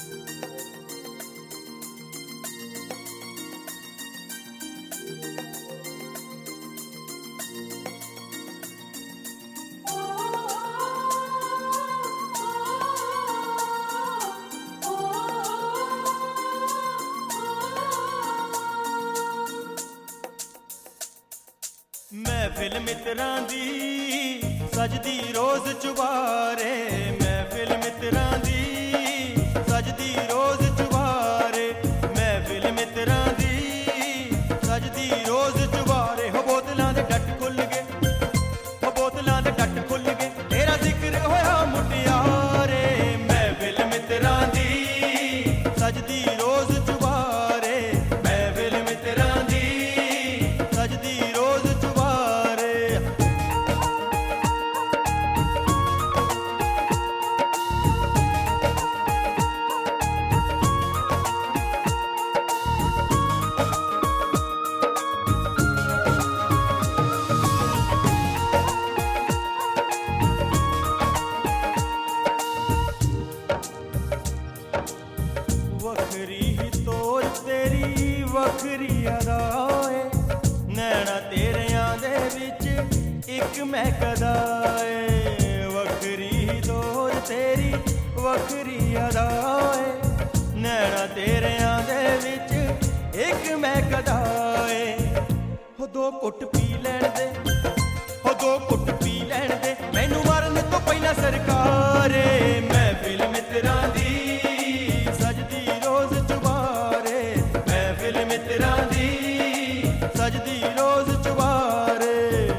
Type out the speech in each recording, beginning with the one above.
महफिल मित्रां दी सजदी रोज चुबारे, महफिल मित्रां दी सजदी रोज चुबारे, महफिल मित्रां दी सजदी रोज चुबारे। हो बोतलां दे डट खुल गए, हो बोतलां दे डट खुल गए, तेरा जिक्र होया मुटियारे। महफिल मित्रां दी सजदी रोज चुबारे, महफिल मित्रां दी सजदी रोज वखरी ही तोर तेरी वखरी अदाए, नैना तेरियां दे विच एक महकदा ए। वखरी ही तोर तेरी वखरी अदाए, नैना तेरियां दे विच एक महकदा ए। हो दो घुट पी लैण दे, हो दो घुट पी लैण दे, मैनू मरन तो पहला सरकारे। महफिल मित्रां दी सजदी रोज चुबारे, महफिल मित्रां दी सजदी रोज चुबारे।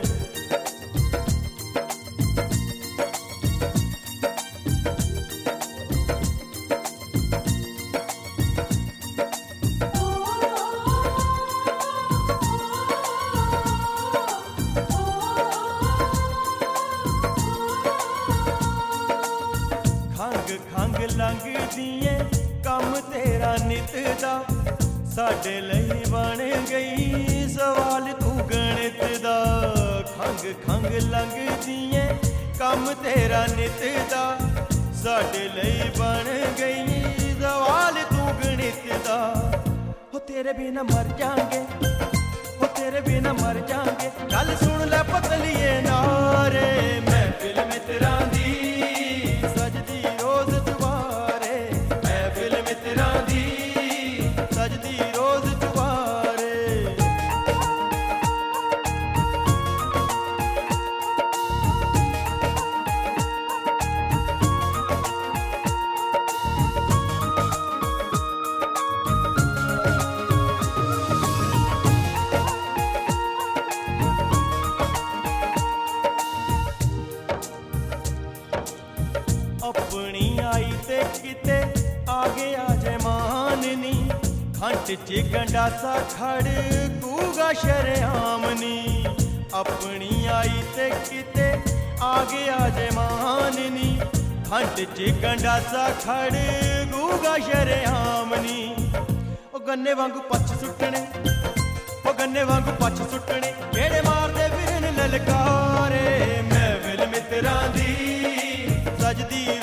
खंग खंग लंघदी कम तेरा नित दा, साडे लई बन गई सवाल तू गणित दा। खंग खंग लंघदी कम तेरा नित दा, साडे लई बन गई सवाल तू गणित दा। हो तेरे बिना मर जाएंगे, हो तेरे बिना मर जाएंगे, गल सुन ले पतलिए नारे। महफिल मित्रां दी सजदी रोज चुबारे, महफिल मित्रां दी सजदी रोज चुबारे। अपनी आई ते किते आगे आ जाए माननी, खंड च गंडासा खड़ कूगा शरेआमनी। अपनी आई ते किते आगे आ जाए माननी, खंड च गंडासा खड़ कूगा शरेआमनी। ओ गन्ने वांगू पछ सुट्टने, ओ गन्ने वांगू पछ सुट्टने, जेड़े मारदे फिरन ललकारे। महफिल मित्रां दी सजदी